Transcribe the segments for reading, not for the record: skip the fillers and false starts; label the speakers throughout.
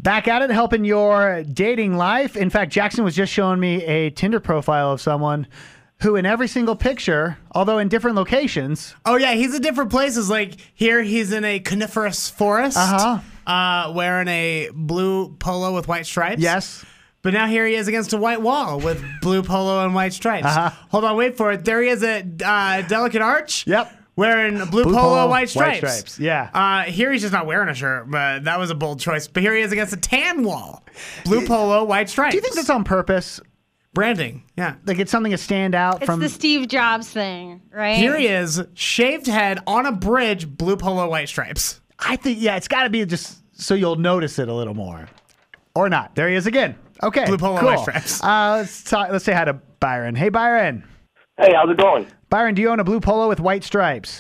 Speaker 1: Back at it, helping your dating life. In fact, Jackson was just showing me a Tinder profile of someone who in every single picture, although in different locations.
Speaker 2: Oh, yeah, he's in different places. Like here, he's in a coniferous forest wearing a blue polo with white stripes.
Speaker 1: Yes.
Speaker 2: But now here he is against a white wall with blue polo and white stripes. Hold on, wait for it. There he is at Delicate Arch.
Speaker 1: Yep.
Speaker 2: Wearing blue polo, white stripes.
Speaker 1: White stripes, yeah.
Speaker 2: Here he's just not wearing a shirt, but that was a bold choice. But here he is against a tan wall. Blue polo, white stripes.
Speaker 1: Do you think that's on purpose?
Speaker 2: Branding, yeah.
Speaker 1: Like it's something to stand out
Speaker 3: It's
Speaker 1: from...
Speaker 3: the Steve Jobs thing, right?
Speaker 2: Here he is, shaved head, on a bridge, blue polo, white stripes.
Speaker 1: I think, yeah, it's got to be just so you'll notice it a little more. Or not. There he is again. Okay,
Speaker 2: Blue polo,
Speaker 1: cool.
Speaker 2: white stripes.
Speaker 1: Let's say hi to Byron. Hey, Byron.
Speaker 4: Hey, how's it going?
Speaker 1: Byron, do you own a blue polo with white stripes?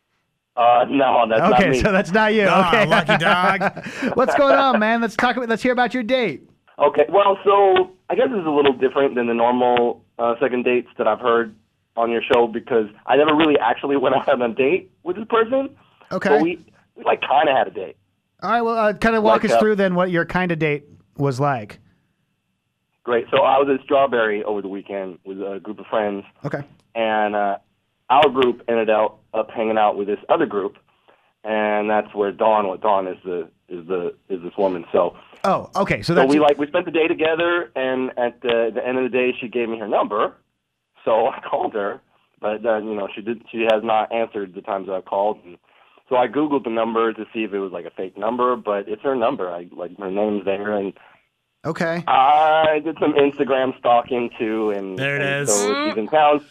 Speaker 4: No, that's not me.
Speaker 1: Okay, so that's not you. Okay,
Speaker 2: lucky dog.
Speaker 1: What's going on, man? Let's hear about your date.
Speaker 4: Okay, well, so I guess this is a little different than the normal second dates that I've heard on your show because I never really actually went out on a date with this person.
Speaker 1: Okay.
Speaker 4: But we like kind of had a date.
Speaker 1: All right, well, kind of walk us through then what your kind of date was like.
Speaker 4: Great. So I was at Strawberry over the weekend with a group of friends.
Speaker 1: Okay.
Speaker 4: And our group ended up hanging out with this other group, and that's where Dawn is this woman. So.
Speaker 1: Oh, okay. So
Speaker 4: we spent the day together, and at the end of the day, she gave me her number. So I called her, but she has not answered the times I've called. And so I Googled the number to see if it was like a fake number, but it's her number. Her name's there, and
Speaker 1: okay.
Speaker 4: I did some Instagram stalking too, and
Speaker 2: there it is.
Speaker 4: So she's in town.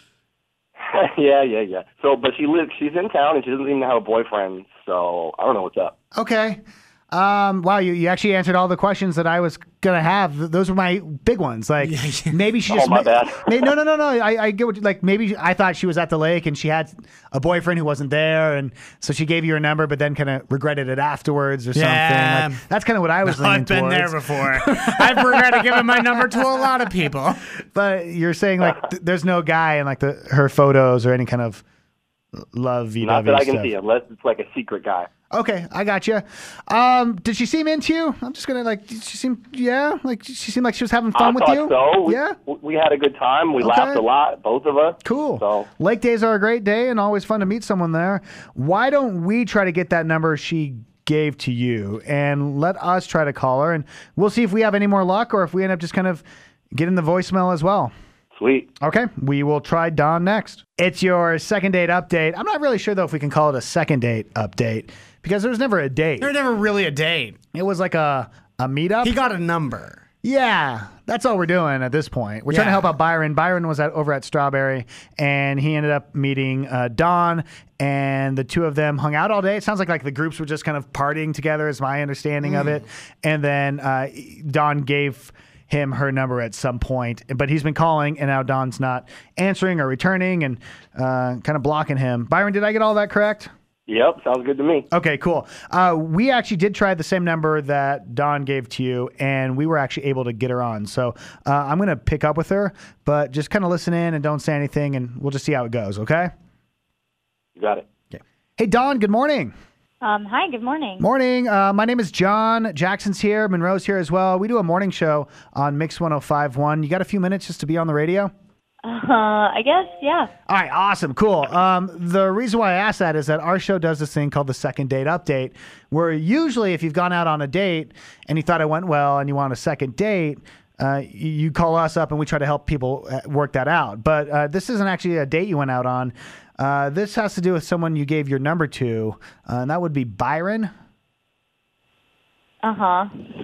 Speaker 4: yeah. So, but she's in town, and she doesn't even have a boyfriend. So I don't know what's up.
Speaker 1: Okay. Wow, you actually answered all the questions that I was gonna have. Those were my big ones. Like maybe she just.
Speaker 4: Oh, my bad.
Speaker 1: No. I get what like maybe I thought she was at the lake and she had a boyfriend who wasn't there, and so she gave you her number, but then kind of regretted it afterwards or something. Like, that's kind of what I was leaning towards.
Speaker 2: I've been there before. I've regretted giving my number to a lot of people.
Speaker 1: But you're saying like there's no guy in like her photos or any kind of lovey-dovey
Speaker 4: Not that I can
Speaker 1: stuff.
Speaker 4: see, unless it's like a secret guy.
Speaker 1: Okay, I got you. Did she seem into you? I'm just gonna did she seem like she seemed like she was having fun with you?
Speaker 4: So.
Speaker 1: Yeah,
Speaker 4: we had a good time. We laughed a lot, both of us.
Speaker 1: Cool.
Speaker 4: So.
Speaker 1: Lake days are a great day and always fun to meet someone there. Why don't we try to get that number she gave to you and let us try to call her, and we'll see if we have any more luck or if we end up just kind of getting the voicemail as well.
Speaker 4: Sweet.
Speaker 1: Okay, we will try Dawn next. It's your second date update. I'm not really sure, though, if we can call it a second date update because there was never a date.
Speaker 2: There was never really a date.
Speaker 1: It was like a meetup.
Speaker 2: He got a number.
Speaker 1: Yeah, that's all we're doing at this point. We're trying to help out Byron. Byron was over at Strawberry, and he ended up meeting Dawn, and the two of them hung out all day. It sounds like the groups were just kind of partying together is my understanding of it. And then Dawn gave him her number at some point, but he's been calling and now Dawn's not answering or returning and kind of blocking him. Byron, did I get all that correct?
Speaker 4: Yep, sounds good to me.
Speaker 1: Okay, cool. We actually did try the same number that Dawn gave to you, and we were actually able to get her on. So I'm going to pick up with her, but just kind of listen in and don't say anything, and we'll just see how it goes, okay?
Speaker 4: You got it.
Speaker 1: Okay. Hey, Dawn, good morning.
Speaker 5: Hi, good morning.
Speaker 1: Morning. My name is John. Jackson's here. Monroe's here as well. We do a morning show on Mix 105.1. You got a few minutes just to be on the radio?
Speaker 5: I guess, yeah.
Speaker 1: All right, awesome, cool. The reason why I asked that is that our show does this thing called the second date update, where usually if you've gone out on a date and you thought it went well and you want a second date, you call us up and we try to help people work that out. But this isn't actually a date you went out on. This has to do with someone you gave your number to, and that would be Byron.
Speaker 5: Uh-huh.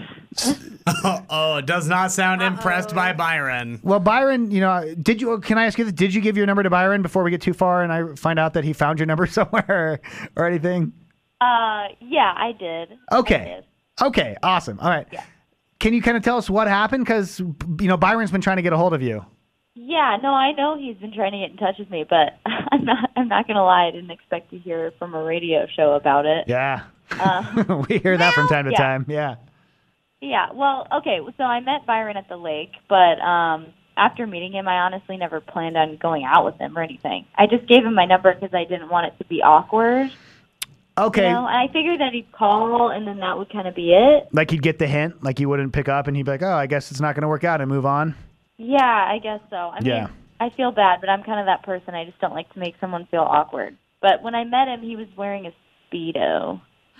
Speaker 2: Oh, does not sound impressed by Byron.
Speaker 1: Well, Byron, can I ask you, did you give your number to Byron before we get too far and I find out that he found your number somewhere or anything?
Speaker 5: Yeah, I did.
Speaker 1: Okay. Okay, awesome. All right.
Speaker 5: Yeah.
Speaker 1: Can you kind of tell us what happened? Because, Byron's been trying to get a hold of you.
Speaker 5: Yeah, no, I know he's been trying to get in touch with me, but I'm not going to lie. I didn't expect to hear from a radio show about it.
Speaker 1: Yeah. We hear that from time to time. Yeah.
Speaker 5: Yeah, well, okay, so I met Byron at the lake, but after meeting him, I honestly never planned on going out with him or anything. I just gave him my number because I didn't want it to be awkward.
Speaker 1: Okay.
Speaker 5: You know, and I figured that he'd call, and then that would kind of be it.
Speaker 1: Like he'd get the hint, like he wouldn't pick up, and he'd be like, "Oh, I guess it's not going to work out," and move on.
Speaker 5: Yeah, I guess so. I mean,
Speaker 1: Yeah.
Speaker 5: I feel bad, but I'm kind of that person. I just don't like to make someone feel awkward. But when I met him, he was wearing a Speedo.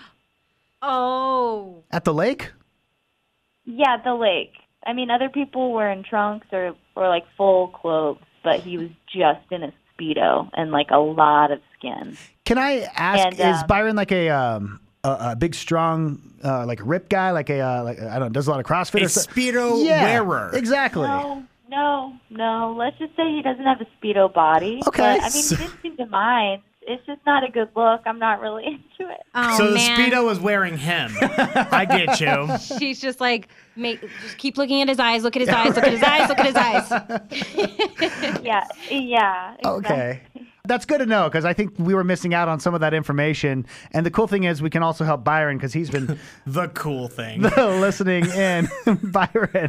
Speaker 3: Oh.
Speaker 1: At the lake?
Speaker 5: Yeah, at the lake. I mean, other people were in trunks or like full clothes, but he was just in a Speedo and like a lot of skin.
Speaker 1: Can I ask?
Speaker 5: And,
Speaker 1: is Byron like a big, strong, like rip guy? Like like I don't know, does a lot of CrossFit
Speaker 2: A
Speaker 1: or something?
Speaker 2: Speedo
Speaker 1: Yeah,
Speaker 2: wearer.
Speaker 1: exactly.
Speaker 5: No. Let's just say he doesn't have a Speedo body.
Speaker 1: Okay.
Speaker 5: But, I mean, he didn't seem to mind. It's just not a good look. I'm not really into it.
Speaker 3: Oh,
Speaker 2: So the
Speaker 3: man.
Speaker 2: Speedo was wearing him. I get you.
Speaker 3: She's just like, just keep looking at his eyes. Look at his eyes. Look at his eyes. Look at his eyes.
Speaker 5: Yeah. Exactly.
Speaker 1: Okay. That's good to know because I think we were missing out on some of that information. And the cool thing is we can also help Byron because he's been
Speaker 2: The cool thing.
Speaker 1: listening in. Byron.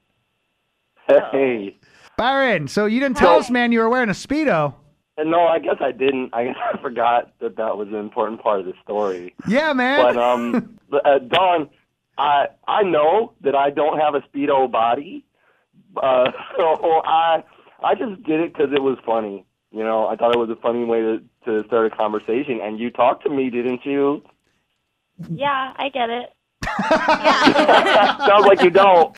Speaker 4: Hey.
Speaker 1: Byron, so you didn't tell us, man, you were wearing a Speedo.
Speaker 4: No, I guess I didn't. I guess I forgot that was an important part of the story.
Speaker 1: Yeah, man.
Speaker 4: But Dawn, I know that I don't have a Speedo body, so I just did it because it was funny. You know, I thought it was a funny way to start a conversation. And you talked to me, didn't you?
Speaker 5: Yeah, I get it.
Speaker 4: Sounds like you don't.